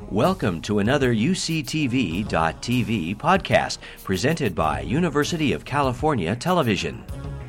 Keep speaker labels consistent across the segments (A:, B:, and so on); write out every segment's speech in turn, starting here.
A: Welcome to another UCTV.tv podcast presented by University of California Television.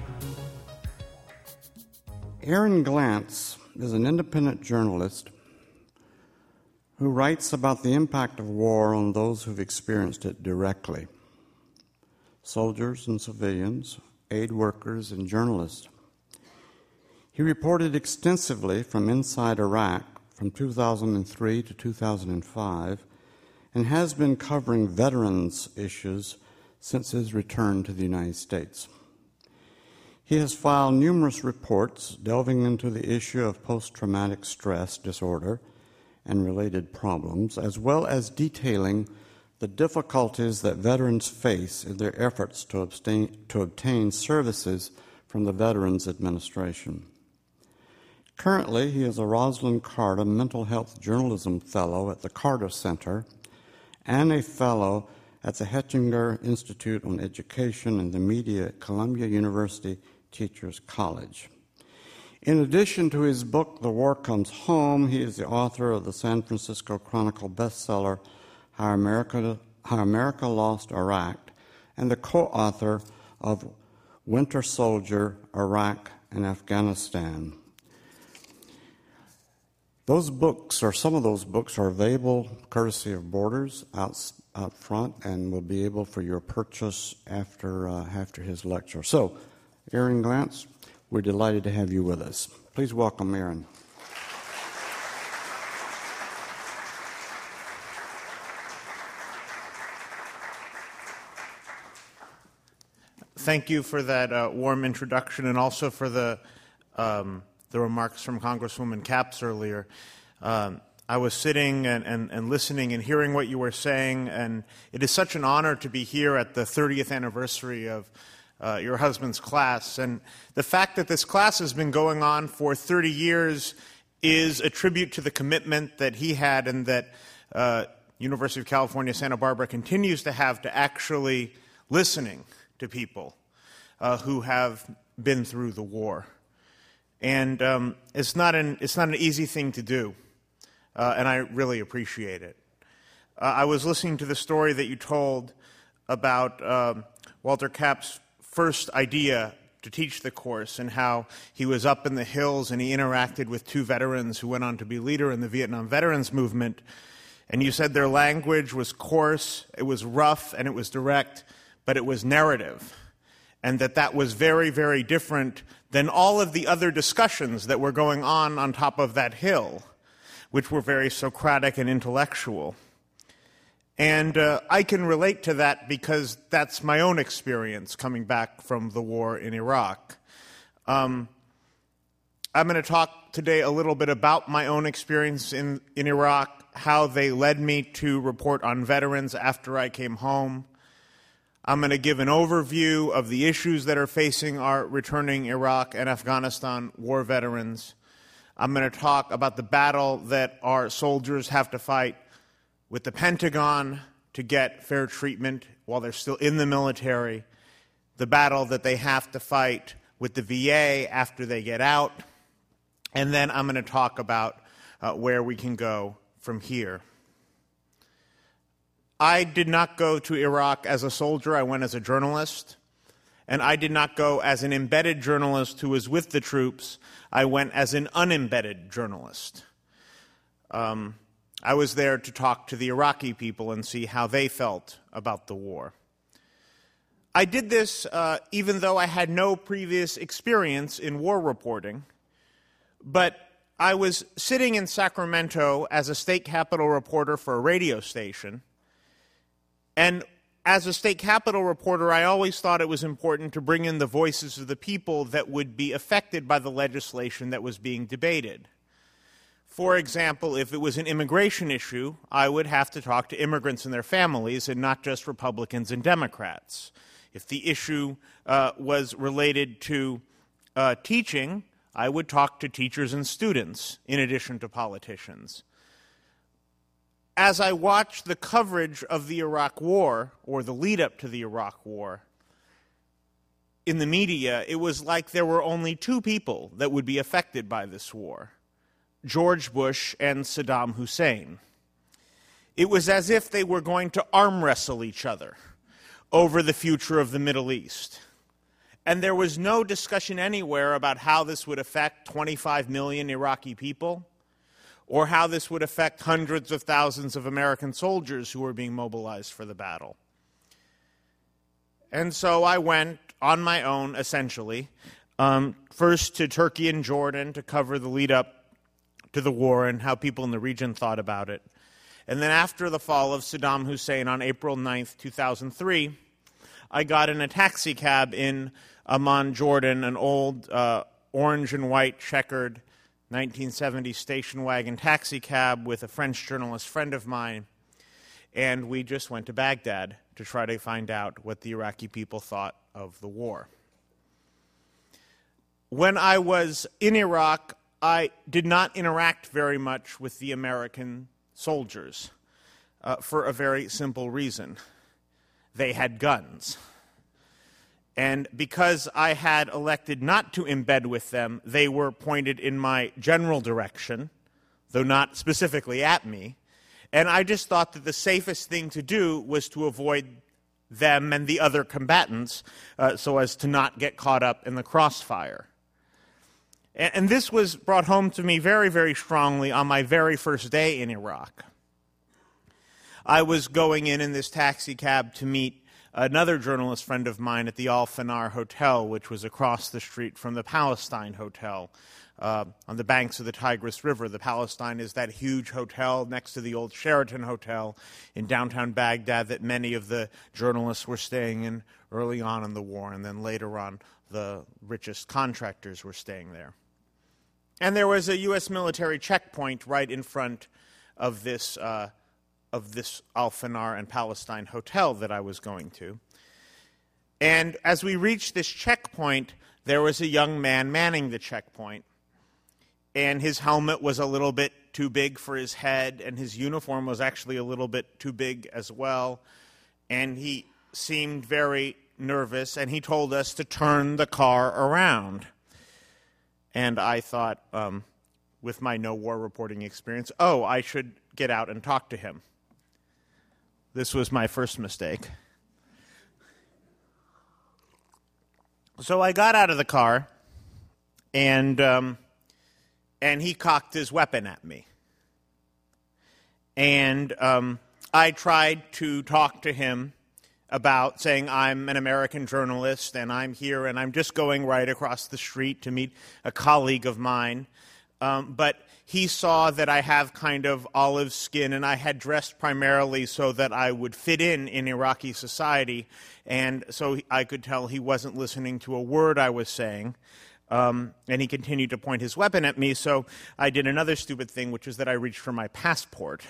B: Aaron Glantz is an independent journalist who writes about the impact of war on those who've experienced it directly: soldiers and civilians, aid workers, and journalists. He reported extensively from inside Iraq from 2003 to 2005 and has been covering veterans issues since his return to the United States. He has filed numerous reports delving into the issue of post-traumatic stress disorder and related problems, as well as detailing the difficulties that veterans face in their efforts to obtain services from the Veterans Administration. Currently, he is a Rosalind Carter Mental Health Journalism Fellow at the Carter Center and a Fellow at the Hechinger Institute on Education and the Media at Columbia University Teachers College. In addition to his book, The War Comes Home, he is the author of the San Francisco Chronicle bestseller, How America Lost Iraq, and the co-author of Winter Soldier, Iraq and Afghanistan. Those books, or some of those books, are available courtesy of Borders out front and will be able for your purchase after his lecture. So, Aaron Glantz, we're delighted to have you with us. Please welcome Aaron.
C: Thank you for that warm introduction, and also for the remarks from Congresswoman Capps earlier. I was sitting and listening and hearing what you were saying, and it is such an honor to be here at the 30th anniversary of your husband's class. And the fact that this class has been going on for 30 years is a tribute to the commitment that he had and that University of California, Santa Barbara continues to have to actually listening to people who have been through the war. And it's not an easy thing to do, and I really appreciate it. I was listening to the story that you told about Walter Kapp's first idea to teach the course and how he was up in the hills and he interacted with two veterans who went on to be leader in the Vietnam Veterans Movement. And you said their language was coarse, it was rough, and it was direct, but it was narrative. And that was very, very different than all of the other discussions that were going on top of that hill, which were very Socratic and intellectual. And I can relate to that because that's my own experience coming back from the war in Iraq. I'm going to talk today a little bit about my own experience in Iraq, how they led me to report on veterans after I came home. I'm going to give an overview of the issues that are facing our returning Iraq and Afghanistan war veterans. I'm going to talk about the battle that our soldiers have to fight with the Pentagon to get fair treatment while they're still in the military, the battle that they have to fight with the VA after they get out, and then I'm going to talk about where we can go from here. I did not go to Iraq as a soldier. I went as a journalist. And I did not go as an embedded journalist who was with the troops. I went as an unembedded journalist. I was there to talk to the Iraqi people and see how they felt about the war. I did this even though I had no previous experience in war reporting. But I was sitting in Sacramento as a state capitol reporter for a radio station. And as a state capitol reporter, I always thought it was important to bring in the voices of the people that would be affected by the legislation that was being debated. For example, if it was an immigration issue, I would have to talk to immigrants and their families and not just Republicans and Democrats. If the issue was related to teaching, I would talk to teachers and students in addition to politicians. As I watched the coverage of the Iraq War, or the lead-up to the Iraq War, in the media, it was like there were only two people that would be affected by this war: George Bush and Saddam Hussein. It was as if they were going to arm wrestle each other over the future of the Middle East. And there was no discussion anywhere about how this would affect 25 million Iraqi people, or how this would affect hundreds of thousands of American soldiers who were being mobilized for the battle. And so I went on my own, essentially, first to Turkey and Jordan to cover the lead-up to the war and how people in the region thought about it. And then after the fall of Saddam Hussein on April 9th, 2003, I got in a taxi cab in Amman, Jordan, an old orange and white checkered 1970 station wagon taxi cab with a French journalist friend of mine, and we just went to Baghdad to try to find out what the Iraqi people thought of the war. When I was in Iraq, I did not interact very much with the American soldiers for a very simple reason. They had guns. And because I had elected not to embed with them, they were pointed in my general direction, though not specifically at me. And I just thought that the safest thing to do was to avoid them and the other combatants so as to not get caught up in the crossfire. And this was brought home to me very, very strongly on my very first day in Iraq. I was going in this taxi cab to meet another journalist friend of mine at the Al-Fanar Hotel, which was across the street from the Palestine Hotel on the banks of the Tigris River. The Palestine is that huge hotel next to the old Sheraton Hotel in downtown Baghdad that many of the journalists were staying in early on in the war, and then later on the richest contractors were staying there. And there was a U.S. military checkpoint right in front of this Al-Fanar and Palestine hotel that I was going to. And as we reached this checkpoint, there was a young man manning the checkpoint. And his helmet was a little bit too big for his head, and his uniform was actually a little bit too big as well. And he seemed very nervous, and he told us to turn the car around. And I thought, with my no war reporting experience, I should get out and talk to him. This was my first mistake. So I got out of the car, and he cocked his weapon at me. And I tried to talk to him about saying, I'm an American journalist, and I'm here, and I'm just going right across the street to meet a colleague of mine. But he saw that I have kind of olive skin, and I had dressed primarily so that I would fit in Iraqi society, and so I could tell he wasn't listening to a word I was saying. And he continued to point his weapon at me, so I did another stupid thing, which is that I reached for my passport.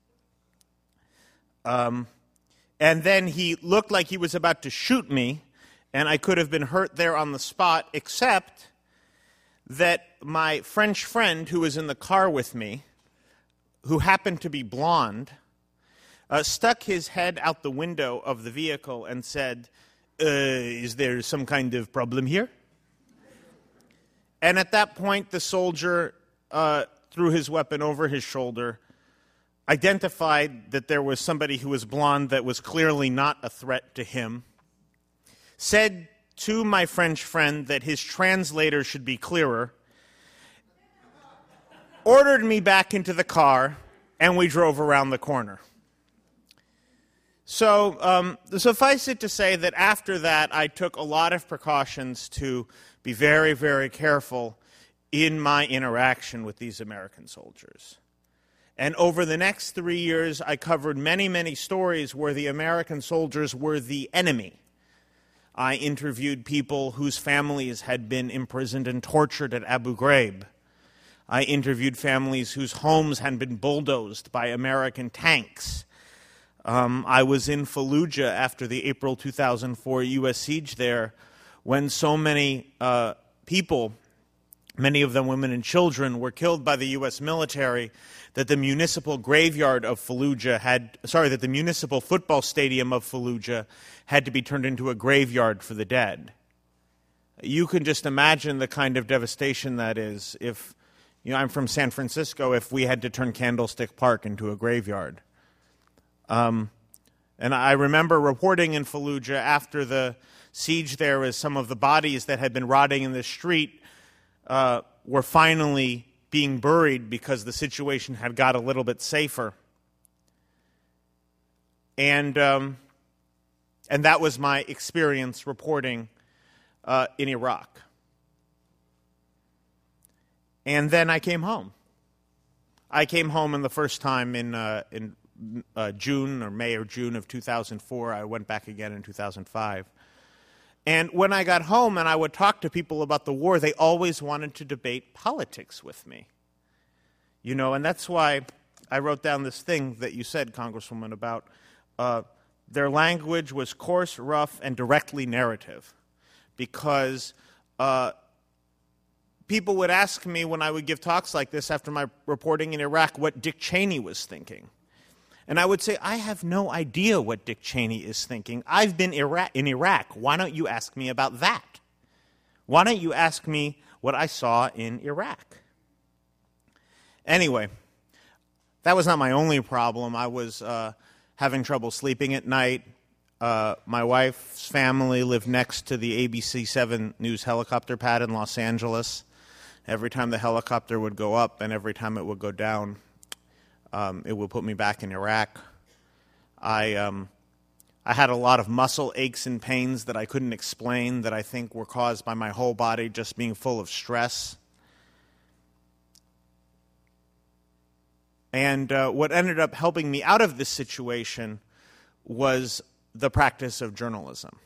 C: And then he looked like he was about to shoot me, and I could have been hurt there on the spot, except that my French friend who was in the car with me, who happened to be blonde, stuck his head out the window of the vehicle and said, is there some kind of problem here? And at that point, the soldier threw his weapon over his shoulder, identified that there was somebody who was blonde that was clearly not a threat to him, said to my French friend that his translator should be clearer, ordered me back into the car, and we drove around the corner. So suffice it to say that after that, I took a lot of precautions to be very, very careful in my interaction with these American soldiers. And over the next 3 years, I covered many, many stories where the American soldiers were the enemy. I interviewed people whose families had been imprisoned and tortured at Abu Ghraib. I interviewed families whose homes had been bulldozed by American tanks. I was in Fallujah after the April 2004 U.S. siege there, when so many people, many of them women and children, were killed by the U.S. military, that the municipal graveyard of Fallujah that the municipal football stadium of Fallujah had to be turned into a graveyard for the dead. You can just imagine the kind of devastation that is if, I'm from San Francisco, if we had to turn Candlestick Park into a graveyard. And I remember reporting in Fallujah after the siege there, as some of the bodies that had been rotting in the street were finally being buried because the situation had got a little bit safer. And that was my experience reporting in Iraq. And then I came home. I came home in the first time in June or May or June of 2004. I went back again in 2005. And when I got home and I would talk to people about the war, they always wanted to debate politics with me. You know, and that's why I wrote down this thing that you said, Congresswoman, about their language was coarse, rough, and directly narrative. Because people would ask me when I would give talks like this after my reporting in Iraq what Dick Cheney was thinking. And I would say, I have no idea what Dick Cheney is thinking. I've been in Iraq. Why don't you ask me about that? Why don't you ask me what I saw in Iraq? Anyway, that was not my only problem. I was having trouble sleeping at night. My wife's family lived next to the ABC 7 News helicopter pad in Los Angeles. Every time the helicopter would go up and every time it would go down, it would put me back in Iraq. I had a lot of muscle aches and pains that I couldn't explain, that I think were caused by my whole body just being full of stress. And what ended up helping me out of this situation was the practice of journalism.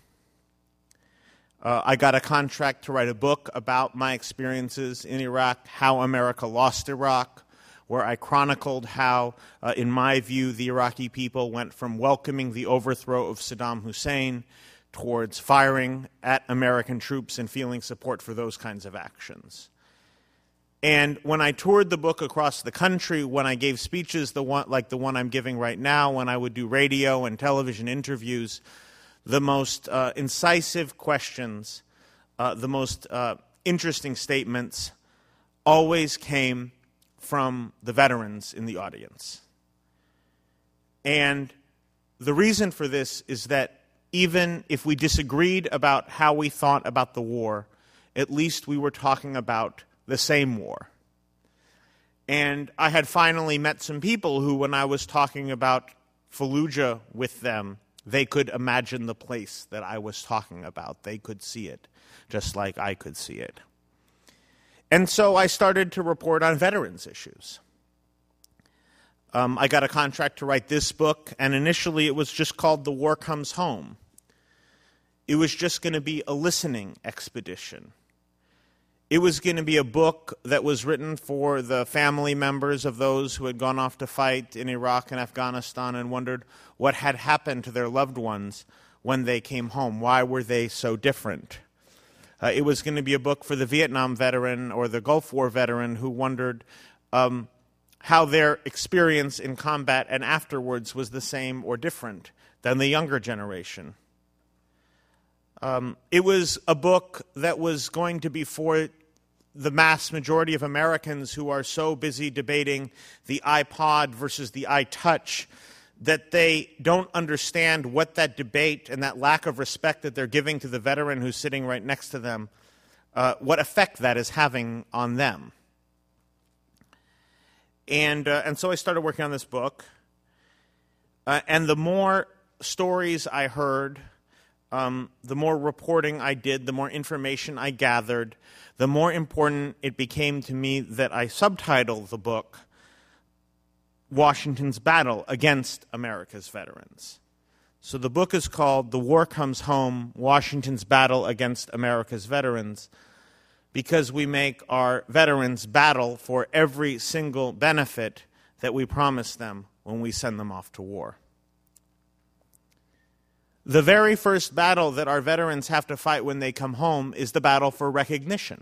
C: I got a contract to write a book about my experiences in Iraq, How America Lost Iraq, where I chronicled how, in my view, the Iraqi people went from welcoming the overthrow of Saddam Hussein towards firing at American troops and feeling support for those kinds of actions. And when I toured the book across the country, when I gave speeches like the one I'm giving right now, when I would do radio and television interviews, the most incisive questions, the most interesting statements always came from the veterans in the audience. And the reason for this is that even if we disagreed about how we thought about the war, at least we were talking about the same war. And I had finally met some people who, when I was talking about Fallujah with them, they could imagine the place that I was talking about. They could see it, just like I could see it. And so I started to report on veterans issues. I got a contract to write this book, and initially it was just called The War Comes Home. It was just going to be a listening expedition. It was going to be a book that was written for the family members of those who had gone off to fight in Iraq and Afghanistan and wondered what had happened to their loved ones when they came home. Why were they so different? It was going to be a book for the Vietnam veteran or the Gulf War veteran who wondered how their experience in combat and afterwards was the same or different than the younger generation. It was a book that was going to be for the mass majority of Americans who are so busy debating the iPod versus the iTouch that they don't understand what that debate and that lack of respect that they're giving to the veteran who's sitting right next to them, what effect that is having on them. And so I started working on this book. And the more stories I heard, the more reporting I did, the more information I gathered, the more important it became to me that I subtitle the book Washington's Battle Against America's Veterans. So the book is called The War Comes Home, Washington's Battle Against America's Veterans, because we make our veterans battle for every single benefit that we promise them when we send them off to war. The very first battle that our veterans have to fight when they come home is the battle for recognition.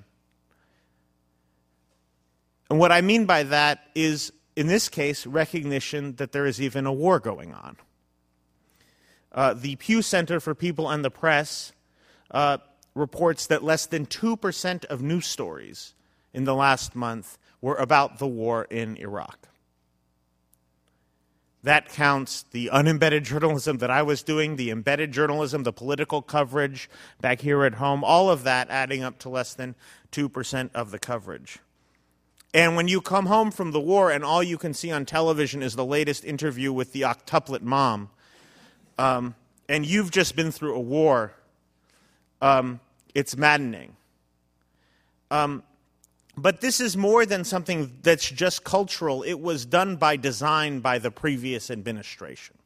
C: And what I mean by that is, in this case, recognition that there is even a war going on. The Pew Center for People and the Press reports that less than 2% of news stories in the last month were about the war in Iraq. That counts the unembedded journalism that I was doing, the embedded journalism, the political coverage back here at home, all of that adding up to less than 2% of the coverage. And when you come home from the war and all you can see on television is the latest interview with the octuplet mom, and you've just been through a war, it's maddening. But this is more than something that's just cultural. It was done by design by the previous administration.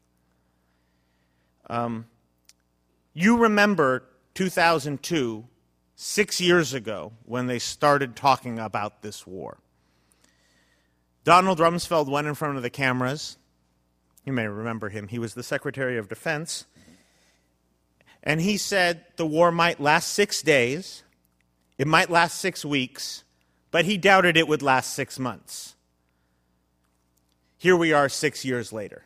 C: You remember 2002, 6 years ago, when they started talking about this war. Donald Rumsfeld went in front of the cameras. You may remember him. He was the Secretary of Defense. And he said the war might last 6 days, it might last 6 weeks, but he doubted it would last 6 months. Here we are 6 years later.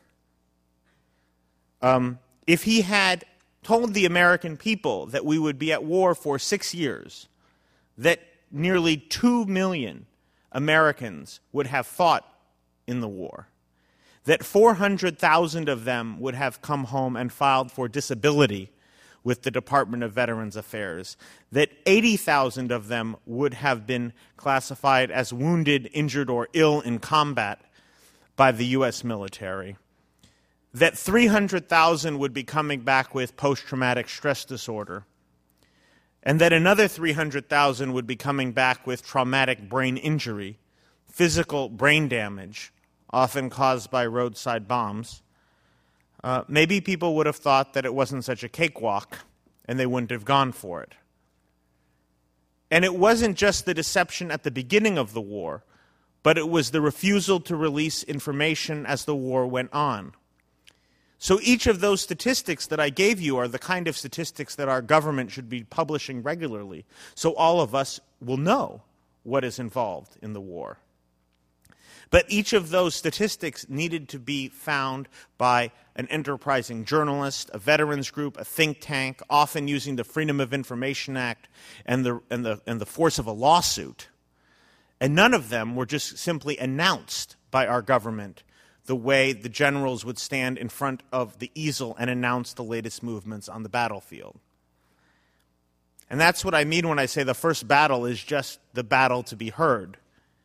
C: If he had told the American people that we would be at war for 6 years, that nearly 2 million Americans would have fought in the war, that 400,000 of them would have come home and filed for disability with the Department of Veterans Affairs, that 80,000 of them would have been classified as wounded, injured, or ill in combat by the U.S. military, that 300,000 would be coming back with post-traumatic stress disorder, and that another 300,000 would be coming back with traumatic brain injury, physical brain damage, often caused by roadside bombs, maybe people would have thought that it wasn't such a cakewalk, and they wouldn't have gone for it. And it wasn't just the deception at the beginning of the war, but it was the refusal to release information as the war went on. So each of those statistics that I gave you are the kind of statistics that our government should be publishing regularly, so all of us will know what is involved in the war. But each of those statistics needed to be found by an enterprising journalist, a veterans group, a think tank, often using the Freedom of Information Act and the force of a lawsuit. And none of them were just simply announced by our government the way the generals would stand in front of the easel and announce the latest movements on the battlefield. And that's what I mean when I say the first battle is just the battle to be heard.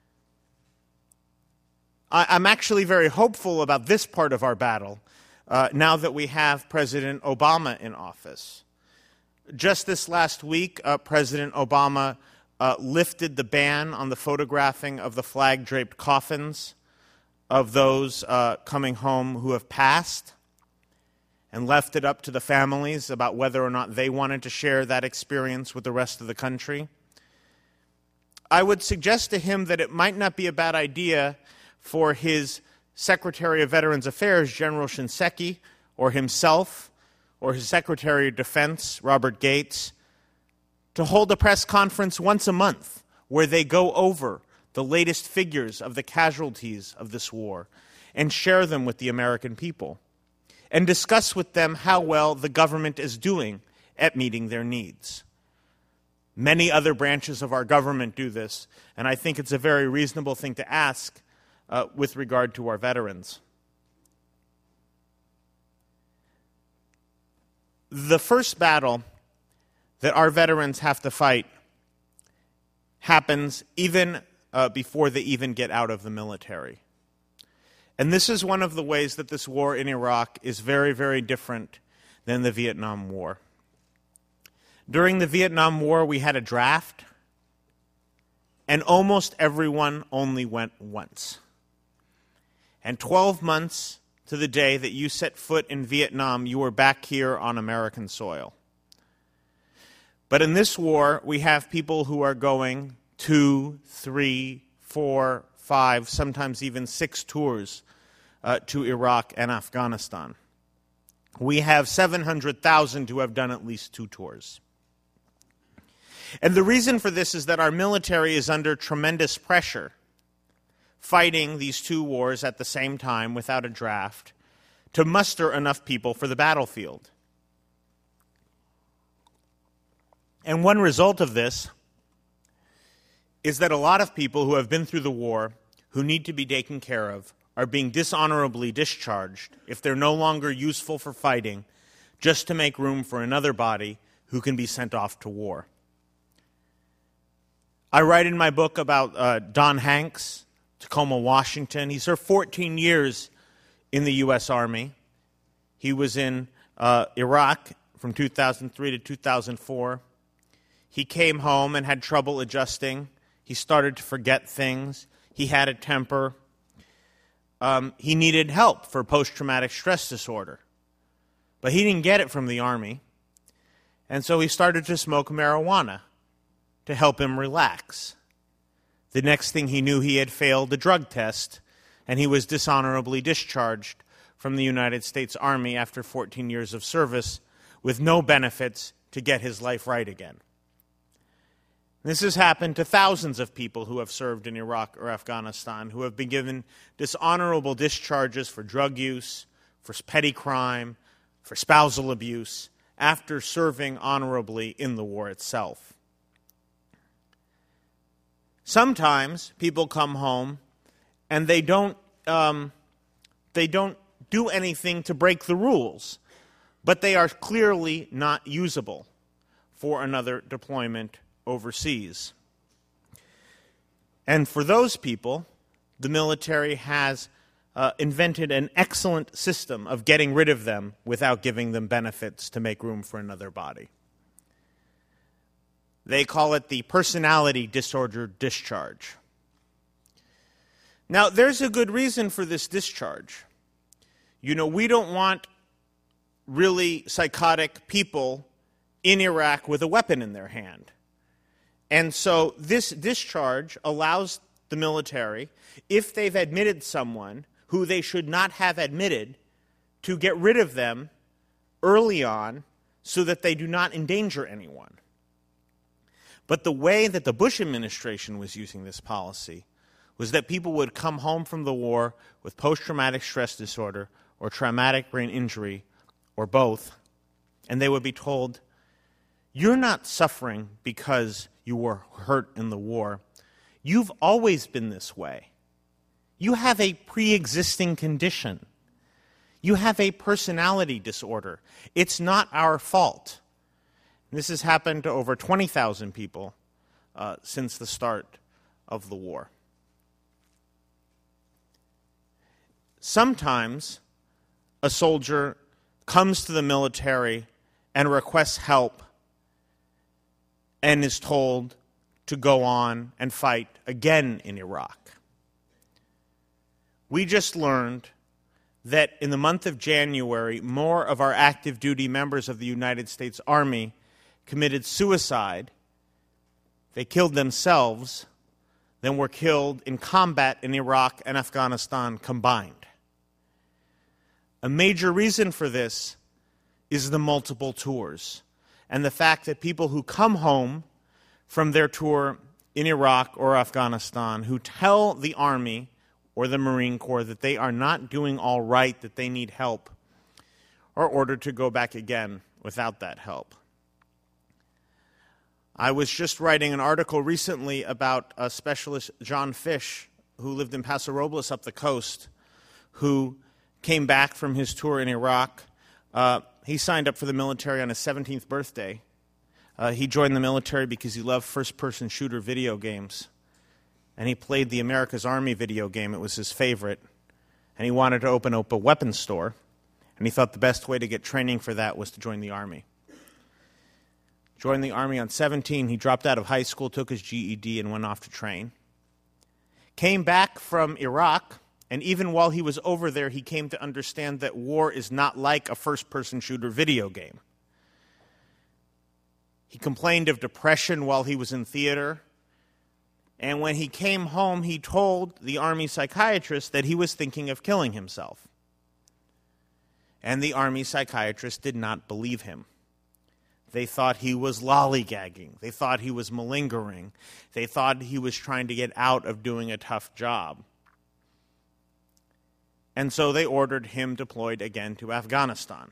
C: I'm actually very hopeful about this part of our battle now that we have President Obama in office. Just this last week, President Obama lifted the ban on the photographing of the flag-draped coffins of those coming home who have passed, and left it up to the families about whether or not they wanted to share that experience with the rest of the country. I would suggest to him that it might not be a bad idea for his Secretary of Veterans Affairs, General Shinseki, or himself, or his Secretary of Defense, Robert Gates, to hold a press conference once a month where they go over the latest figures of the casualties of this war and share them with the American people, and discuss with them how well the government is doing at meeting their needs. Many other branches of our government do this, and I think it's a very reasonable thing to ask with regard to our veterans. The first battle that our veterans have to fight happens even before they even get out of the military. And this is one of the ways that this war in Iraq is very, very different than the Vietnam War. During the Vietnam War, we had a draft, and almost everyone only went once. And 12 months to the day that you set foot in Vietnam, you were back here on American soil. But in this war, we have people who are going 2, 3, 4, 5, sometimes even 6 tours to Iraq and Afghanistan. We have 700,000 who have done at least 2 tours. And the reason for this is that our military is under tremendous pressure, fighting these 2 wars at the same time without a draft, to muster enough people for the battlefield. And one result of this is that a lot of people who have been through the war, who need to be taken care of, are being dishonorably discharged if they're no longer useful for fighting, just to make room for another body who can be sent off to war. I write in my book about Don Hanks, Tacoma, Washington. He served 14 years in the U.S. Army. He was in Iraq from 2003 to 2004. He came home and had trouble adjusting. He started to forget things. He had a temper. He needed help for post-traumatic stress disorder. But he didn't get it from the Army. And so he started to smoke marijuana to help him relax. The next thing he knew, he had failed a drug test, and he was dishonorably discharged from the United States Army after 14 years of service with no benefits to get his life right again. This has happened to thousands of people who have served in Iraq or Afghanistan, who have been given dishonorable discharges for drug use, for petty crime, for spousal abuse, after serving honorably in the war itself. Sometimes people come home and they don't do anything to break the rules, but they are clearly not usable for another deployment overseas. And for those people, the military has invented an excellent system of getting rid of them without giving them benefits to make room for another body. They call it the personality disorder discharge. Now, there's a good reason for this discharge. You know, we don't want really psychotic people in Iraq with a weapon in their hand. And so this discharge allows the military, if they've admitted someone who they should not have admitted, to get rid of them early on so that they do not endanger anyone. But the way that the Bush administration was using this policy was that people would come home from the war with post-traumatic stress disorder or traumatic brain injury or both, and they would be told, "You're not suffering because you were hurt in the war. You've always been this way. You have a pre-existing condition. You have a personality disorder. It's not our fault." This has happened to over 20,000 people since the start of the war. Sometimes a soldier comes to the military and requests help and is told to go on and fight again in Iraq. We just learned that in the month of January, more of our active duty members of the United States Army committed suicide, they killed themselves, than were killed in combat in Iraq and Afghanistan combined. A major reason for this is the multiple tours and the fact that people who come home from their tour in Iraq or Afghanistan who tell the Army or the Marine Corps that they are not doing all right, that they need help, are ordered to go back again without that help. I was just writing an article recently about a specialist, John Fish, who lived in Paso Robles up the coast, who came back from his tour in Iraq. He signed up for the military on his 17th birthday. He joined the military because he loved first-person shooter video games. And he played the America's Army video game. It was his favorite. And he wanted to open up a weapons store. And he thought the best way to get training for that was to join the Army. Joined the Army on 17. He dropped out of high school, took his GED, and went off to train. Came back from Iraq, and even while he was over there, he came to understand that war is not like a first-person shooter video game. He complained of depression while he was in theater. And when he came home, he told the Army psychiatrist that he was thinking of killing himself. And the Army psychiatrist did not believe him. They thought he was lollygagging. They thought he was malingering. They thought he was trying to get out of doing a tough job. And so they ordered him deployed again to Afghanistan.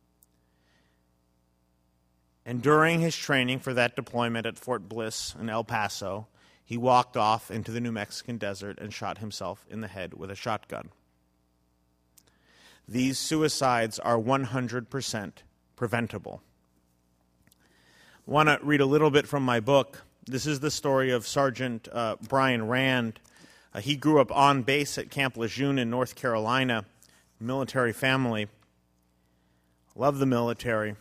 C: And during his training for that deployment at Fort Bliss in El Paso, he walked off into the New Mexican desert and shot himself in the head with a shotgun. these suicides are 100% preventable. I want to read a little bit from my book. This is the story of Sergeant Brian Rand. He grew up on base at Camp Lejeune in North Carolina, military family. Love the military.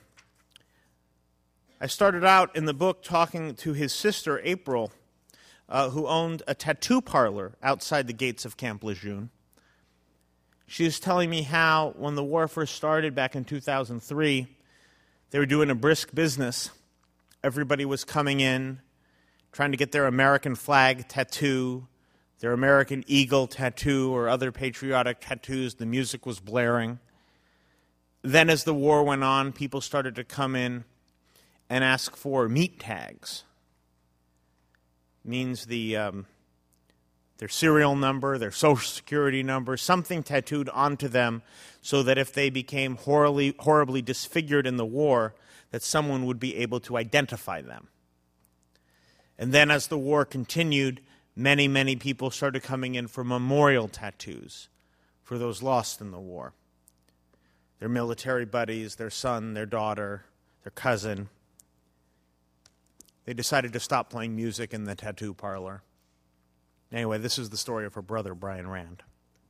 C: I started out in the book talking to his sister, April, who owned a tattoo parlor outside the gates of Camp Lejeune. She was telling me how, when the war first started back in 2003, they were doing a brisk business. Everybody was coming in, trying to get their American flag tattoo, their American eagle tattoo, or other patriotic tattoos. The music was blaring. Then as the war went on, people started to come in and ask for meat tags. Means their serial number, their social security number, something tattooed onto them so that if they became horribly disfigured in the war, that someone would be able to identify them. And then as the war continued, many, many people started coming in for memorial tattoos for those lost in the war. Their military buddies, their son, their daughter, their cousin. They decided to stop playing music in the tattoo parlor. Anyway, this is the story of her brother, Brian Rand.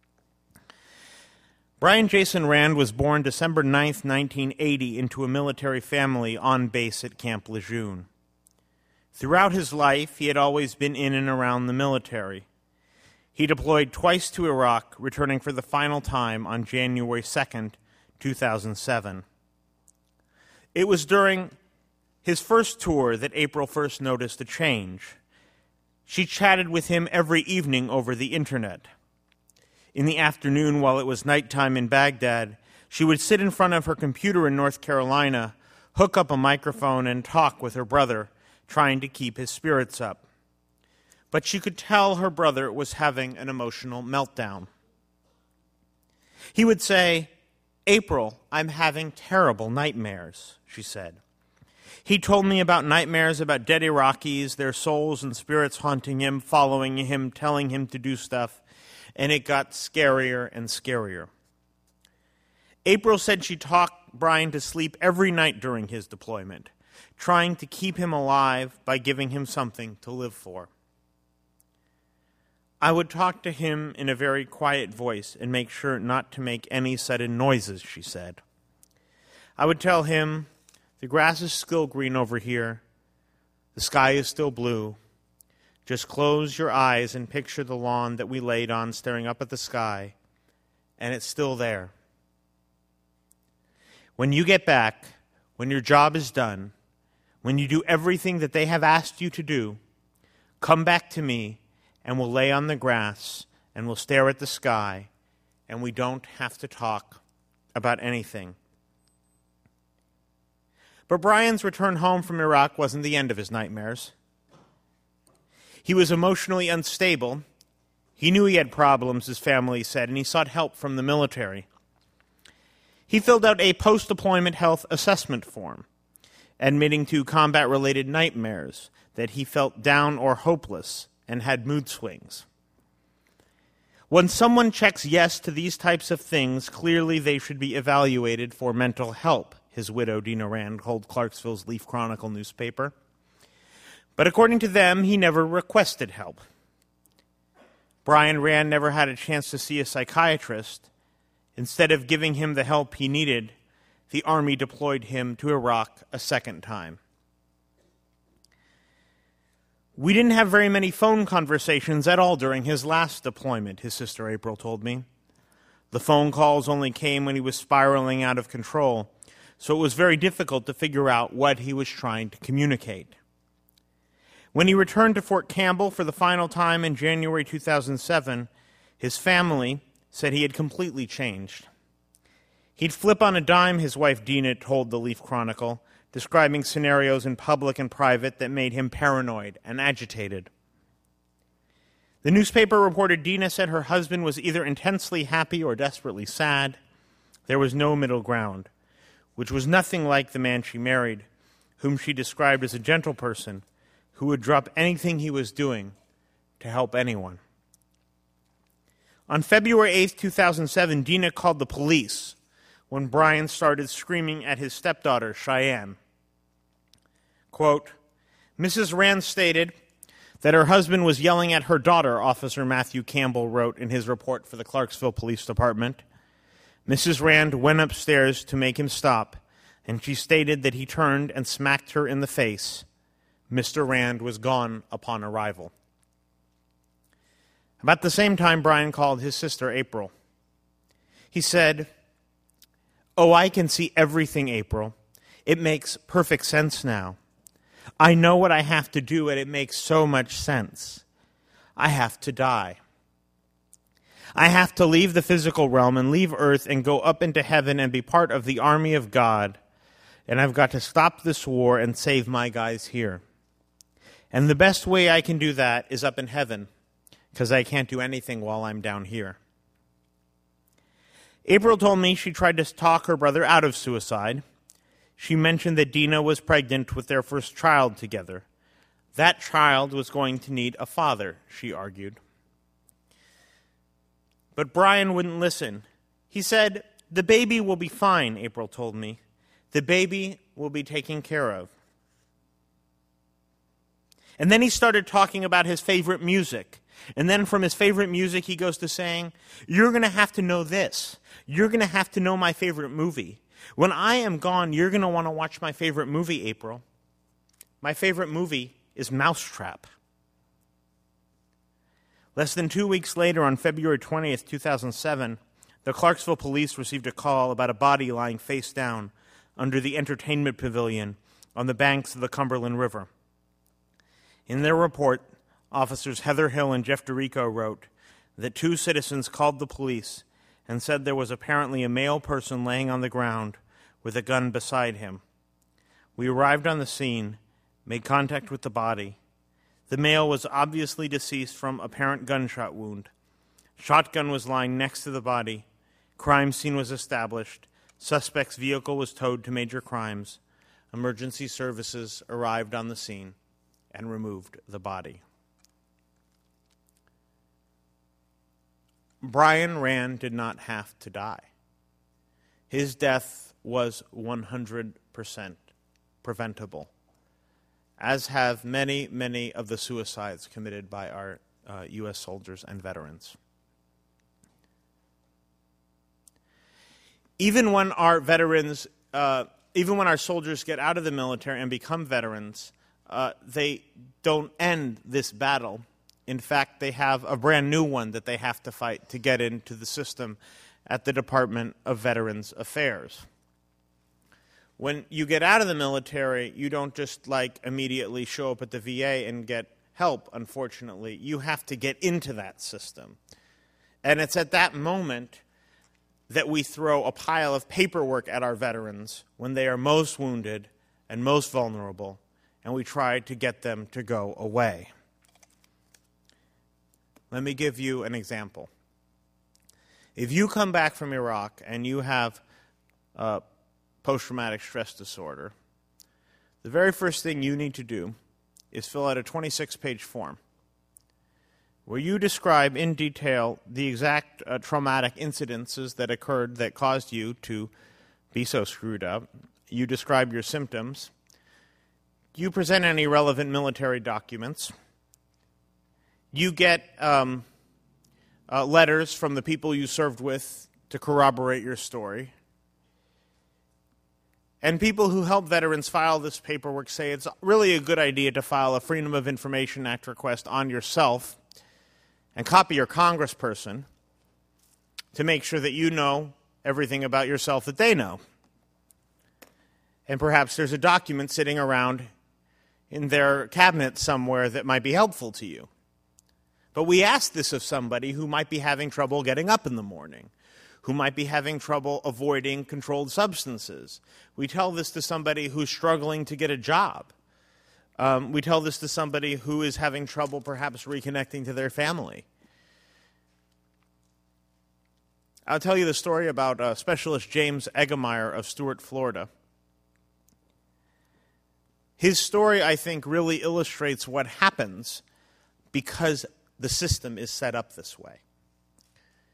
C: Brian Jason Rand was born December 9th, 1980, into a military family on base at Camp Lejeune. Throughout his life, he had always been in and around the military. He deployed twice to Iraq, returning for the final time on January 2nd, 2007. It was during his first tour that April first noticed a change. She chatted with him every evening over the internet. In the afternoon, while it was nighttime in Baghdad, she would sit in front of her computer in North Carolina, hook up a microphone, and talk with her brother, trying to keep his spirits up. But she could tell her brother was having an emotional meltdown. He would say, "April, I'm having terrible nightmares," she said. He told me about nightmares about dead Iraqis, their souls and spirits haunting him, following him, telling him to do stuff, and it got scarier and scarier. April said she talked Brian to sleep every night during his deployment, trying to keep him alive by giving him something to live for. I would talk to him in a very quiet voice and make sure not to make any sudden noises, she said. I would tell him, "The grass is still green over here. The sky is still blue. Just close your eyes and picture the lawn that we laid on staring up at the sky, and it's still there. When you get back, when your job is done, when you do everything that they have asked you to do, come back to me and we'll lay on the grass and we'll stare at the sky and we don't have to talk about anything." But Brian's return home from Iraq wasn't the end of his nightmares. He was emotionally unstable. He knew he had problems, his family said, and he sought help from the military. He filled out a post-deployment health assessment form, admitting to combat-related nightmares, that he felt down or hopeless and had mood swings. When someone checks yes to these types of things, clearly they should be evaluated for mental help, his widow, Dina Rand, told Clarksville's Leaf Chronicle newspaper. But according to them, he never requested help. Brian Rand never had a chance to see a psychiatrist. Instead of giving him the help he needed, the Army deployed him to Iraq a second time. "We didn't have very many phone conversations at all during his last deployment," his sister April told me. "The phone calls only came when he was spiraling out of control, so it was very difficult to figure out what he was trying to communicate." When he returned to Fort Campbell for the final time in January 2007, his family said he had completely changed. He'd flip on a dime, his wife Dina told the Leaf Chronicle, describing scenarios in public and private that made him paranoid and agitated. The newspaper reported Dina said her husband was either intensely happy or desperately sad. There was no middle ground, which was nothing like the man she married, whom she described as a gentle person who would drop anything he was doing to help anyone. On February 8th, 2007, Dina called the police when Brian started screaming at his stepdaughter, Cheyenne. Quote, Mrs. Rand stated that her husband was yelling at her daughter, Officer Matthew Campbell wrote in his report for the Clarksville Police Department. Mrs. Rand went upstairs to make him stop, and she stated that he turned and smacked her in the face. Mr. Rand was gone upon arrival. About the same time, Brian called his sister, April. He said, "Oh, I can see everything, April. It makes perfect sense now. I know what I have to do, and it makes so much sense. I have to die. I have to leave the physical realm and leave Earth and go up into heaven and be part of the army of God. And I've got to stop this war and save my guys here. And the best way I can do that is up in heaven, because I can't do anything while I'm down here." April told me she tried to talk her brother out of suicide. She mentioned that Dina was pregnant with their first child together. That child was going to need a father, she argued. But Brian wouldn't listen. He said, "The baby will be fine," April told me. "The baby will be taken care of." And then he started talking about his favorite music. And then from his favorite music, he goes to saying, "You're going to have to know this. You're going to have to know my favorite movie. When I am gone, you're going to want to watch my favorite movie, April. My favorite movie is Mousetrap." Less than 2 weeks later, on February 20th, 2007, the Clarksville police received a call about a body lying face down under the entertainment pavilion on the banks of the Cumberland River. In their report, officers Heather Hill and Jeff DeRico wrote that 2 citizens called the police and said there was apparently a male person laying on the ground with a gun beside him. We arrived on the scene, made contact with the body. The male was obviously deceased from apparent gunshot wound. Shotgun was lying next to the body. Crime scene was established. Suspect's vehicle was towed to Major Crimes. Emergency services arrived on the scene and removed the body. Brian Rand did not have to die. His death was 100% preventable, as have many, many of the suicides committed by our U.S. soldiers and veterans. Even when our soldiers get out of the military and become veterans, they don't end this battle. In fact, they have a brand new one that they have to fight to get into the system at the Department of Veterans Affairs. When you get out of the military, you don't just immediately show up at the VA and get help, unfortunately. You have to get into that system. And it's at that moment that we throw a pile of paperwork at our veterans when they are most wounded and most vulnerable, and we try to get them to go away. Let me give you an example. If you come back from Iraq and you have post-traumatic stress disorder, the very first thing you need to do is fill out a 26-page form where you describe in detail the exact traumatic incidences that occurred that caused you to be so screwed up. You describe your symptoms. You present any relevant military documents. You get letters from the people you served with to corroborate your story. And people who help veterans file this paperwork say it's really a good idea to file a Freedom of Information Act request on yourself and copy your congressperson to make sure that you know everything about yourself that they know. And perhaps there's a document sitting around in their cabinet somewhere that might be helpful to you. But we ask this of somebody who might be having trouble getting up in the morning, who might be having trouble avoiding controlled substances. We tell this to somebody who's struggling to get a job. We tell this to somebody who is having trouble perhaps reconnecting to their family. I'll tell you the story about Specialist James Eggemeyer of Stuart, Florida. His story, I think, really illustrates what happens because the system is set up this way.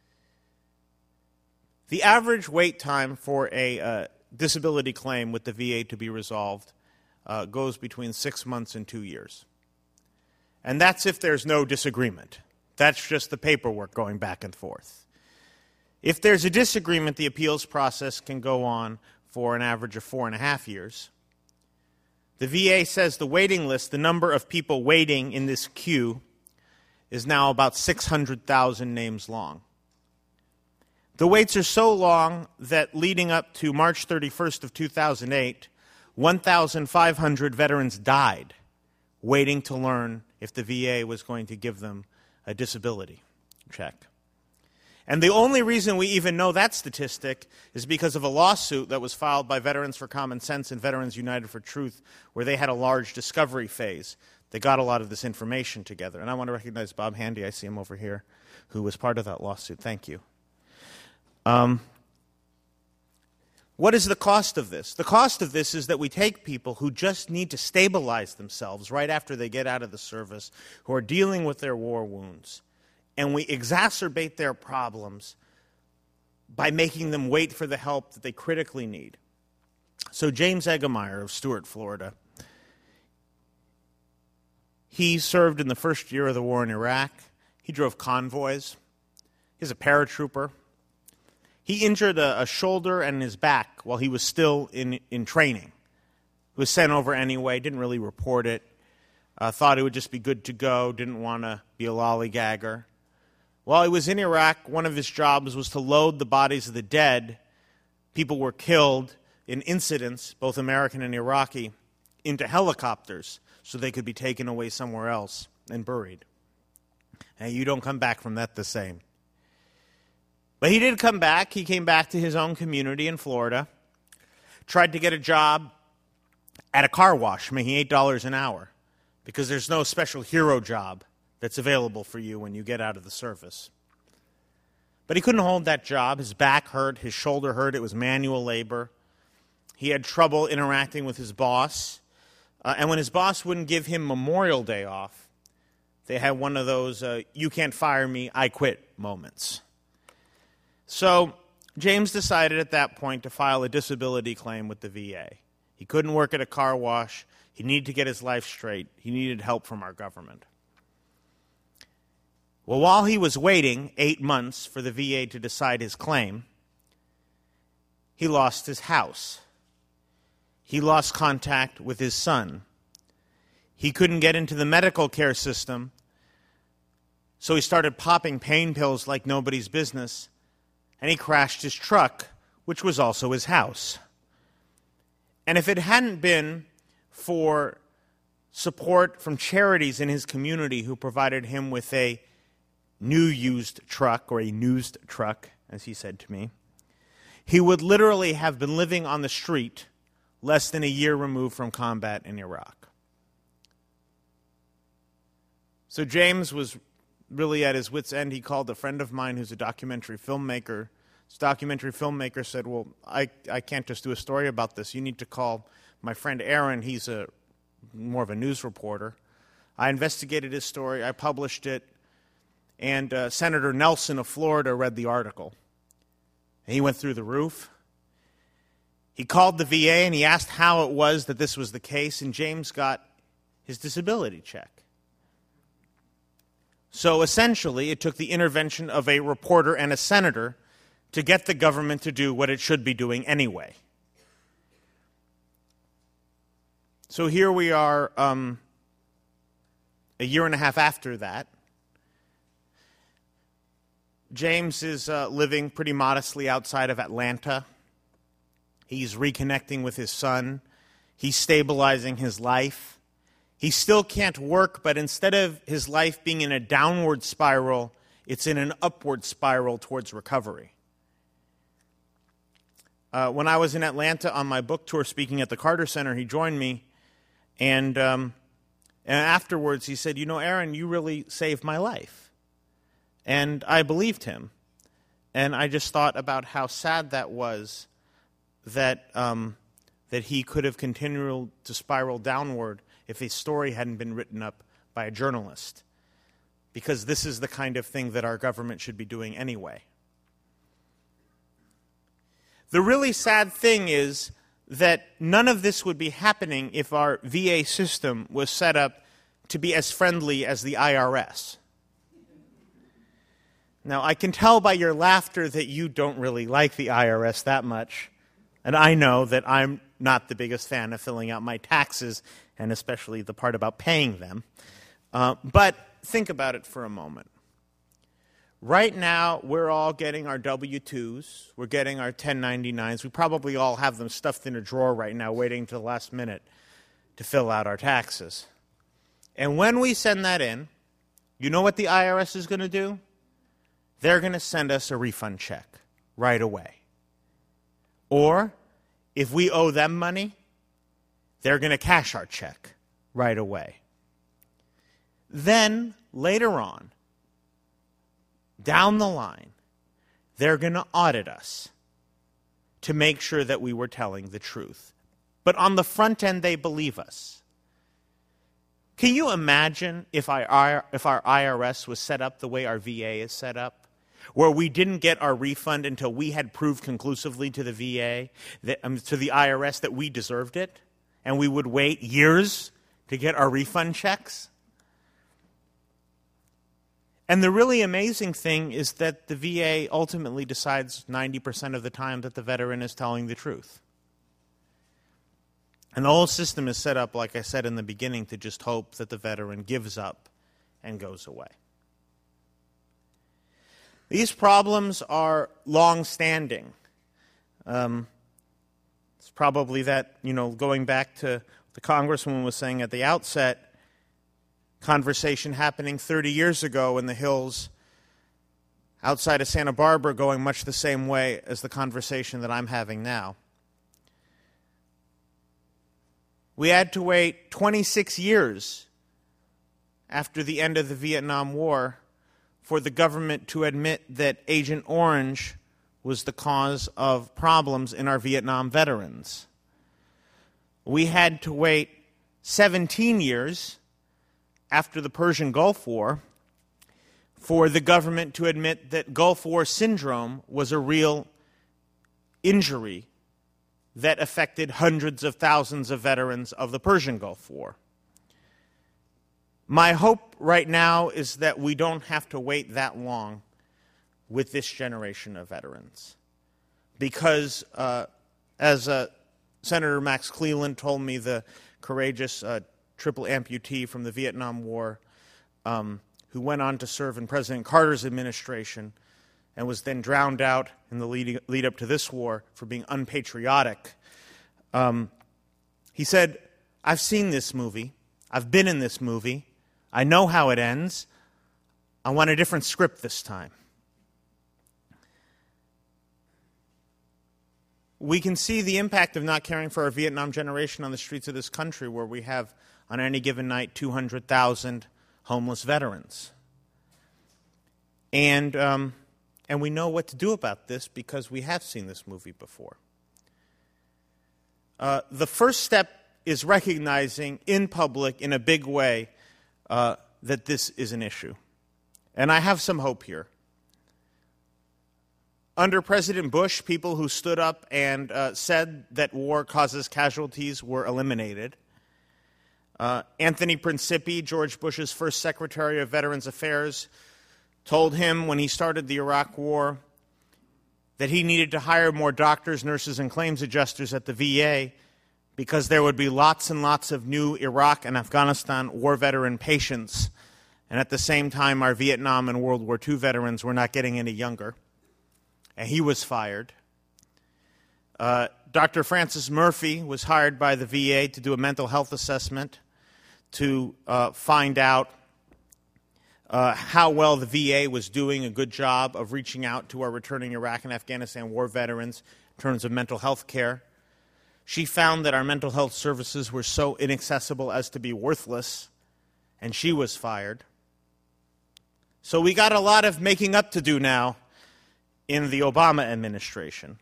C: The average wait time for a disability claim with the VA to be resolved goes between 6 months and 2 years. And that's if there's no disagreement. That's just the paperwork going back and forth. If there's a disagreement, the appeals process can go on for an average of 4.5 years. The VA says the waiting list, the number of people waiting in this queue, is now about 600,000 names long. The waits are so long that leading up to March 31st of 2008, 1,500 veterans died waiting to learn if the VA was going to give them a disability check. And the only reason we even know that statistic is because of a lawsuit that was filed by Veterans for Common Sense and Veterans United for Truth, where they had a large discovery phase. They got a lot of this information together. And I want to recognize Bob Handy, I see him over here, who was part of that lawsuit. Thank you. What is the cost of this? The cost of this is that we take people who just need to stabilize themselves right after they get out of the service, who are dealing with their war wounds, and we exacerbate their problems by making them wait for the help that they critically need. So James Eggemeyer of Stuart, Florida, he served in the first year of the war in Iraq. He drove convoys. He's a paratrooper. He injured a shoulder and his back while he was still in training. He was sent over anyway, didn't really report it, thought it would just be good to go, didn't want to be a lollygagger. While he was in Iraq, one of his jobs was to load the bodies of the dead. People were killed in incidents, both American and Iraqi, into helicopters so they could be taken away somewhere else and buried. And you don't come back from that the same. But he did come back. He came back to his own community in Florida, tried to get a job at a car wash, making $8 an hour, because there's no special hero job that's available for you when you get out of the service. But he couldn't hold that job. His back hurt, his shoulder hurt. It was manual labor. He had trouble interacting with his boss. And when his boss wouldn't give him Memorial Day off, they had one of those, you can't fire me, I quit moments. So James decided at that point to file a disability claim with the VA. He couldn't work at a car wash. He needed to get his life straight. He needed help from our government. Well, while he was waiting 8 months for the VA to decide his claim, he lost his house. He lost contact with his son. He couldn't get into the medical care system, so he started popping pain pills like nobody's business, and he crashed his truck, which was also his house. And if it hadn't been for support from charities in his community who provided him with a new used truck, or a noosed truck, as he said to me, he would literally have been living on the street less than a year removed from combat in Iraq. So James was really at his wit's end. He called a friend of mine who's a documentary filmmaker. This documentary filmmaker said, well, I can't just do a story about this. You need to call my friend Aaron. He's more of a news reporter. I investigated his story. I published it. And Senator Nelson of Florida read the article. And he went through the roof. He called the VA and he asked how it was that this was the case, and James got his disability check. So essentially, it took the intervention of a reporter and a senator to get the government to do what it should be doing anyway. So here we are a year and a half after that. James is living pretty modestly outside of Atlanta. He's reconnecting with his son. He's stabilizing his life. He still can't work, but instead of his life being in a downward spiral, it's in an upward spiral towards recovery. When I was in Atlanta on my book tour speaking at the Carter Center, he joined me, and afterwards he said, you know, Aaron, you really saved my life. And I believed him. And I just thought about how sad that was, that he could have continued to spiral downward if his story hadn't been written up by a journalist. Because this is the kind of thing that our government should be doing anyway. The really sad thing is that none of this would be happening if our VA system was set up to be as friendly as the IRS. Now, I can tell by your laughter that you don't really like the IRS that much, and I know that I'm not the biggest fan of filling out my taxes, and especially the part about paying them. But think about it for a moment. Right now, we're all getting our W-2s. We're getting our 1099s. We probably all have them stuffed in a drawer right now, waiting till the last minute to fill out our taxes. And when we send that in, you know what the IRS is going to do? They're going to send us a refund check right away. Or, if we owe them money, they're going to cash our check right away. Then, later on, down the line, they're going to audit us to make sure that we were telling the truth. But on the front end, they believe us. Can you imagine if our IRS was set up the way our VA is set up, where we didn't get our refund until we had proved conclusively to the VA, to the IRS, that we deserved it, and we would wait years to get our refund checks? And the really amazing thing is that the VA ultimately decides 90% of the time that the veteran is telling the truth. And the whole system is set up, like I said in the beginning, to just hope that the veteran gives up and goes away. These problems are long-standing. It's probably that, going back to what the Congresswoman was saying at the outset, conversation happening 30 years ago in the hills outside of Santa Barbara, going much the same way as the conversation that I'm having now. We had to wait 26 years after the end of the Vietnam War for the government to admit that Agent Orange was the cause of problems in our Vietnam veterans. We had to wait 17 years after the Persian Gulf War for the government to admit that Gulf War syndrome was a real injury that affected hundreds of thousands of veterans of the Persian Gulf War. My hope right now is that we don't have to wait that long with this generation of veterans. Because, as Senator Max Cleland told me, the courageous triple amputee from the Vietnam War, who went on to serve in President Carter's administration and was then drowned out in the lead up to this war for being unpatriotic. He said, "I've seen this movie. I've been in this movie. I know how it ends. I want a different script this time." We can see the impact of not caring for our Vietnam generation on the streets of this country, where we have, on any given night, 200,000 homeless veterans. And we know what to do about this because we have seen this movie before. The first step is recognizing in public, in a big way, that this is an issue. And I have some hope here. Under President Bush, people who stood up and said that war causes casualties were eliminated. Anthony Principi, George Bush's first Secretary of Veterans Affairs, told him when he started the Iraq War that he needed to hire more doctors, nurses, and claims adjusters at the VA because there would be lots and lots of new Iraq and Afghanistan war veteran patients. And at the same time, our Vietnam and World War II veterans were not getting any younger. And he was fired. Dr. Francis Murphy was hired by the VA to do a mental health assessment to find out how well the VA was doing a good job of reaching out to our returning Iraq and Afghanistan war veterans in terms of mental health care. She found that our mental health services were so inaccessible as to be worthless, and she was fired. So we got a lot of making up to do now in the Obama administration.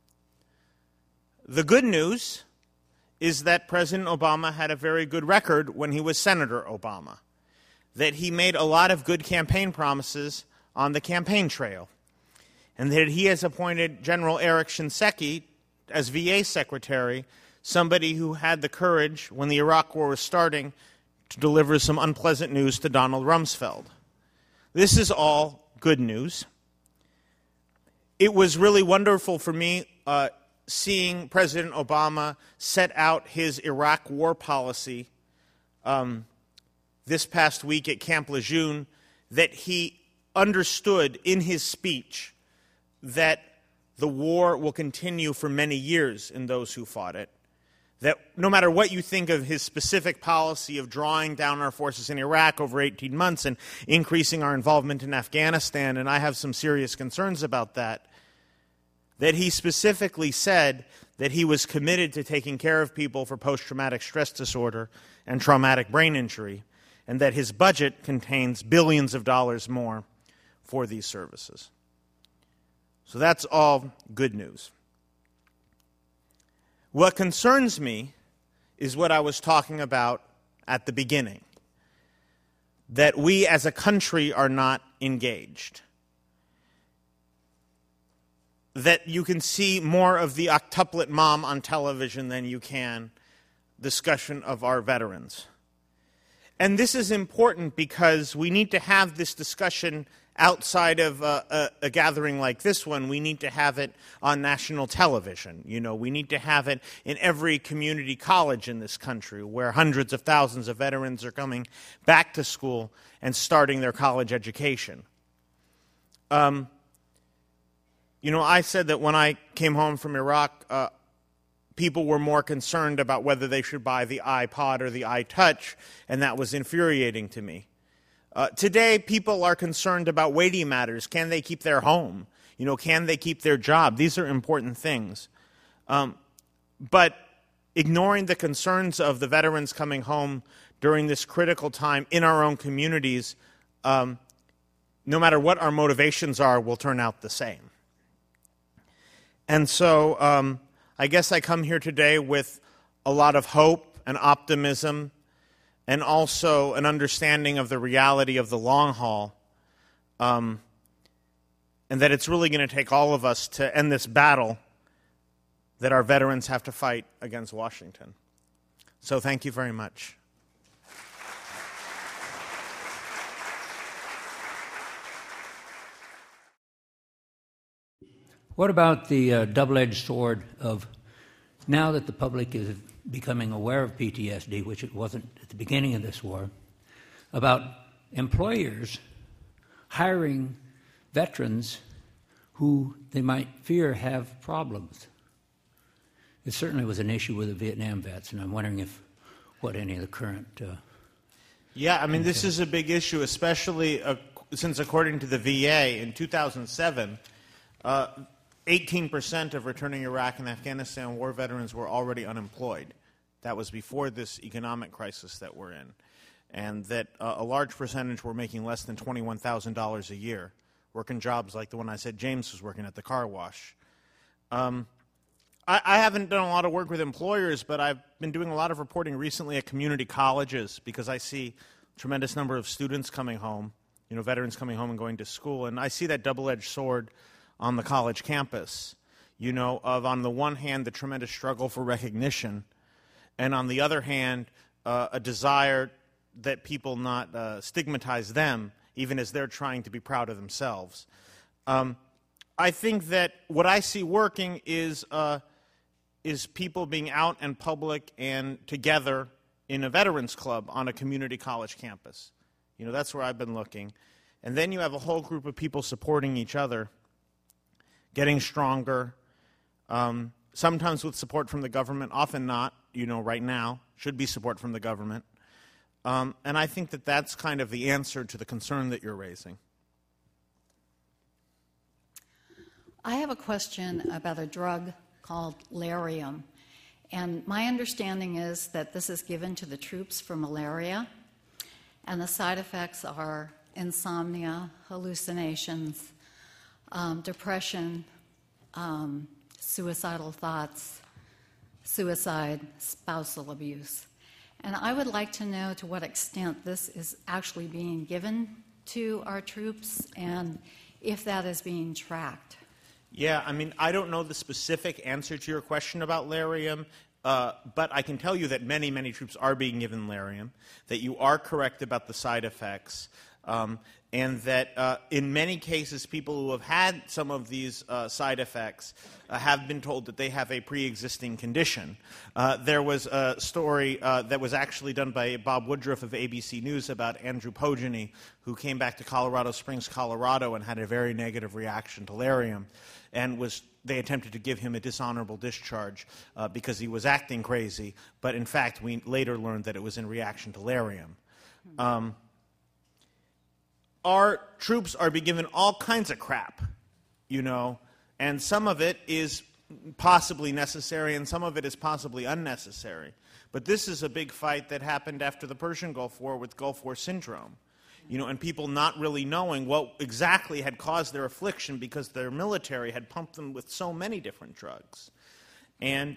C: The good news is that President Obama had a very good record when he was Senator Obama, that he made a lot of good campaign promises on the campaign trail. and that he has appointed General Eric Shinseki as VA Secretary, somebody who had the courage, when the Iraq War was starting, to deliver some unpleasant news to Donald Rumsfeld. This is all good news. It was really wonderful for me seeing President Obama set out his Iraq war policy this past week at Camp Lejeune, that he understood in his speech that the war will continue for many years in those who fought it, that no matter what you think of his specific policy of drawing down our forces in Iraq over 18 months and increasing our involvement in Afghanistan, and I have some serious concerns about that he specifically said that he was committed to taking care of people for post-traumatic stress disorder and traumatic brain injury, and that his budget contains billions of dollars more for these services. So that's all good news. What concerns me is what I was talking about at the beginning, that we as a country are not engaged, that you can see more of the octuplet mom on television than you can discussion of our veterans. And this is important because we need to have this discussion outside of a gathering like this one. We need to have it on national television. You know, we need to have it in every community college in this country where hundreds of thousands of veterans are coming back to school and starting their college education. I said that when I came home from Iraq, people were more concerned about whether they should buy the iPod or the iTouch, and that was infuriating to me. Today, people are concerned about weighty matters. Can they keep their home? Can they keep their job? These are important things. But ignoring the concerns of the veterans coming home during this critical time in our own communities, no matter what our motivations are, will turn out the same. And so I guess I come here today with a lot of hope and optimism and also an understanding of the reality of the long haul, and that it's really going to take all of us to end this battle that our veterans have to fight against Washington. So thank you very much.
D: What about the double-edged sword of, now that the public is becoming aware of PTSD, which it wasn't at the beginning of this war, about employers hiring veterans who they might fear have problems? It certainly was an issue with the Vietnam vets, and I'm wondering what any of the current...
C: this is a big issue, especially since according to the VA, in 2007, 18% of returning Iraq and Afghanistan war veterans were already unemployed. That was before this economic crisis that we're in. And that a large percentage were making less than $21,000 a year, working jobs like the one I said James was working at, the car wash. I haven't done a lot of work with employers, but I've been doing a lot of reporting recently at community colleges because I see a tremendous number of students coming home, veterans coming home and going to school, and I see that double-edged sword on the college campus, of on the one hand the tremendous struggle for recognition, and on the other hand a desire that people not stigmatize them even as they're trying to be proud of themselves. I think that what I see working is people being out and public and together in a veterans club on a community college campus. That's where I've been looking. And then you have a whole group of people supporting each other, getting stronger, sometimes with support from the government, often not, right now, should be support from the government. And I think that that's kind of the answer to the concern that you're raising.
E: I have a question about a drug called Lariam. And my understanding is that this is given to the troops for malaria, and the side effects are insomnia, hallucinations, depression, suicidal thoughts, suicide, spousal abuse. And I would like to know to what extent this is actually being given to our troops and if that is being tracked.
C: Yeah, I mean, I don't know the specific answer to your question about Larium, but I can tell you that many, many troops are being given Larium, that you are correct about the side effects, and that in many cases people who have had some of these side effects have been told that they have a pre-existing condition. There was a story that was actually done by Bob Woodruff of ABC News about Andrew Pogany, who came back to Colorado Springs, Colorado, and had a very negative reaction to Larium, and they attempted to give him a dishonorable discharge because he was acting crazy, but in fact we later learned that it was in reaction to Larium. Our troops are being given all kinds of crap, and some of it is possibly necessary and some of it is possibly unnecessary. But this is a big fight that happened after the Persian Gulf War with Gulf War syndrome, and people not really knowing what exactly had caused their affliction because their military had pumped them with so many different drugs. And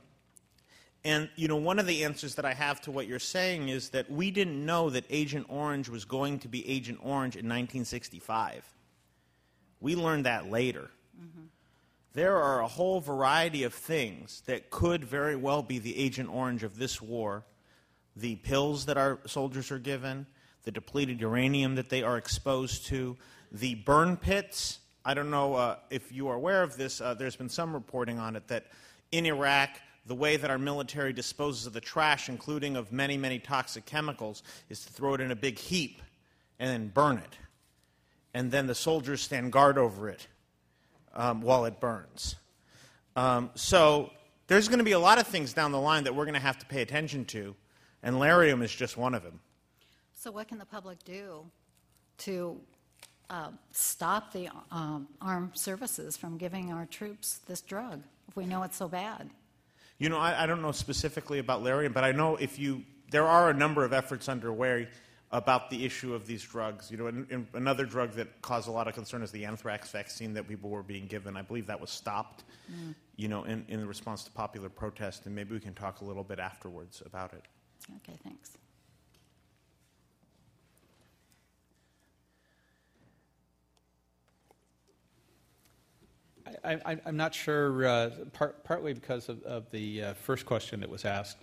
C: one of the answers that I have to what you're saying is that we didn't know that Agent Orange was going to be Agent Orange in 1965. We learned that later. Mm-hmm. There are a whole variety of things that could very well be the Agent Orange of this war. The pills that our soldiers are given, the depleted uranium that they are exposed to, the burn pits. I don't know if you are aware of this. There's been some reporting on it that in Iraq, the way that our military disposes of the trash, including of many, many toxic chemicals, is to throw it in a big heap and then burn it. And then the soldiers stand guard over it while it burns. So there's going to be a lot of things down the line that we're going to have to pay attention to, and Larium is just one of them.
E: So what can the public do to stop the armed services from giving our troops this drug if we know it's so bad?
C: I don't know specifically about Larium, but I know there are a number of efforts underway about the issue of these drugs. And another drug that caused a lot of concern is the anthrax vaccine that people were being given. I believe that was stopped, in response to popular protest, and maybe we can talk a little bit afterwards about it.
E: Okay, thanks.
F: I'm not sure, partly because of the first question that was asked.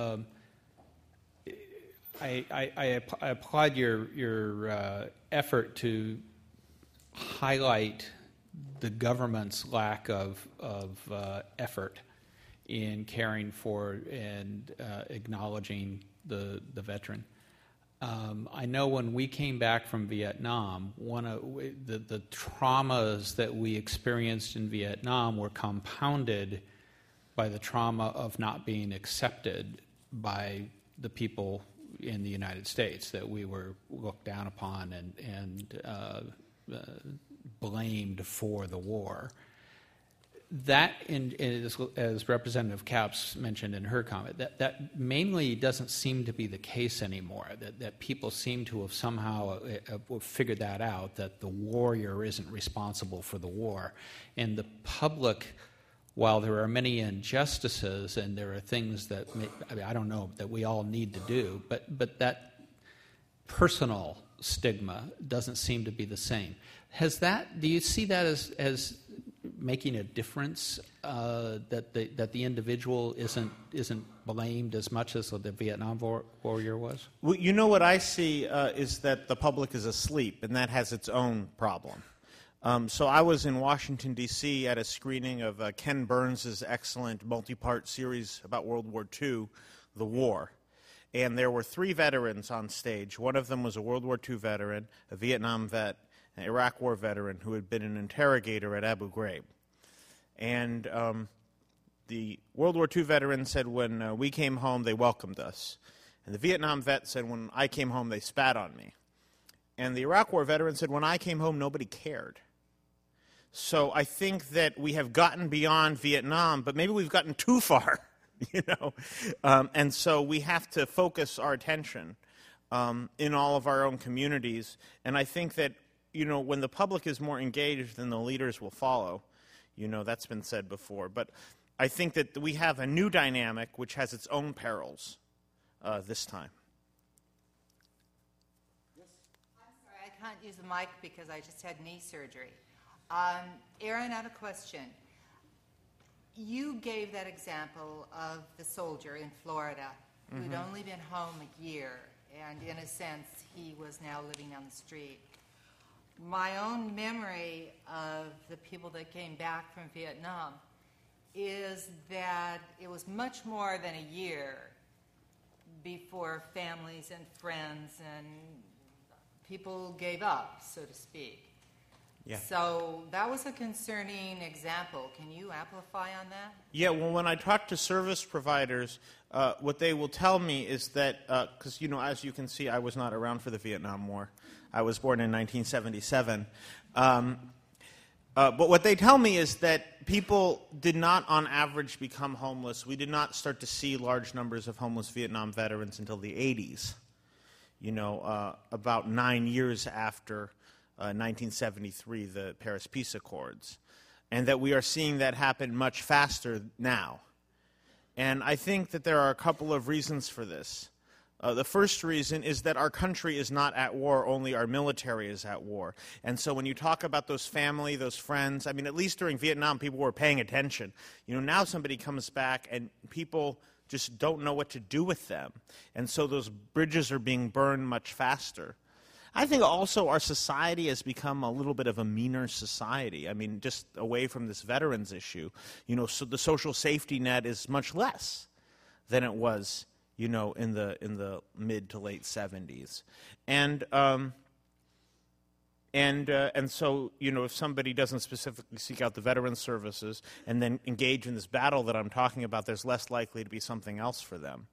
F: I applaud your effort to highlight the government's lack of effort in caring for and acknowledging the veteran. I know when we came back from Vietnam, one of the traumas that we experienced in Vietnam were compounded by the trauma of not being accepted by the people in the United States, that we were looked down upon and blamed for the war. That, as Representative Capps mentioned in her comment, that mainly doesn't seem to be the case anymore, that people seem to have somehow figured that out, that the warrior isn't responsible for the war. And the public, while there are many injustices and there are things that, I don't know, that we all need to do, but that personal stigma doesn't seem to be the same. Do you see that as making a difference, that the individual isn't blamed as much as the Vietnam warrior was?
C: Well, what I see is that the public is asleep, and that has its own problem. So I was in Washington, D.C. at a screening of Ken Burns' excellent multi-part series about World War II, The War. And there were 3 veterans on stage. One of them was a World War II veteran, a Vietnam vet, an Iraq War veteran who had been an interrogator at Abu Ghraib. And the World War II veteran said when we came home, they welcomed us. And the Vietnam vet said when I came home, they spat on me. And the Iraq War veteran said when I came home, nobody cared. So I think that we have gotten beyond Vietnam, but maybe we've gotten too far, and so we have to focus our attention in all of our own communities. And I think that, when the public is more engaged, then the leaders will follow. That's been said before. But I think that we have a new dynamic which has its own perils this time.
G: I'm sorry, I can't use the mic because I just had knee surgery. Aaron, I have a question. You gave that example of the soldier in Florida who'd only been home a year, and in a sense, he was now living on the street. My own memory of the people that came back from Vietnam is that it was much more than a year before families and friends and people gave up, so to speak.
C: Yeah.
G: So that was a concerning example. Can you amplify on that?
C: Yeah, well, when I talk to service providers, what they will tell me is that, because, as you can see, I was not around for the Vietnam War. I was born in 1977. But what they tell me is that people did not, on average, become homeless. We did not start to see large numbers of homeless Vietnam veterans until the 80s, about 9 years after 1973, the Paris Peace Accords, and that we are seeing that happen much faster now. And I think that there are a couple of reasons for this. The first reason is that our country is not at war, only our military is at war. And so when you talk about those family, those friends, at least during Vietnam, people were paying attention. Now somebody comes back and people just don't know what to do with them. And so those bridges are being burned much faster. I think also our society has become a little bit of a meaner society. Just away from this veterans issue, so the social safety net is much less than it was, in the mid to late 70s, and so if somebody doesn't specifically seek out the veterans services and then engage in this battle that I'm talking about, there's less likely to be something else for them.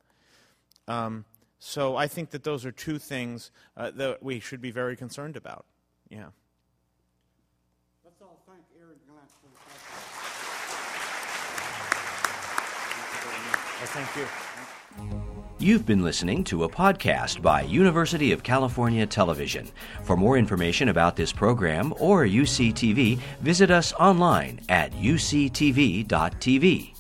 C: So I think that those are two things that we should be very concerned about. Yeah.
B: Let's all thank Aaron Glantz for the
C: Thank you.
A: You've been listening to a podcast by University of California Television. For more information about this program or UCTV, visit us online at uctv.tv.